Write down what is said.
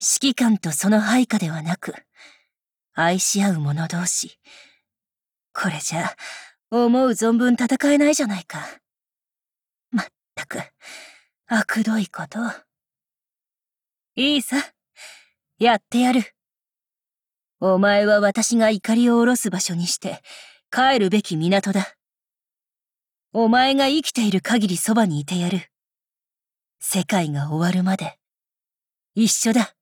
指揮官とその配下ではなく、愛し合う者同士。これじゃ、思う存分戦えないじゃないか。まったく、悪どいこと。いいさ、やってやる。お前は私が怒りを下ろす場所にして、帰るべき港だ。お前が生きている限りそばにいてやる。世界が終わるまで、一緒だ。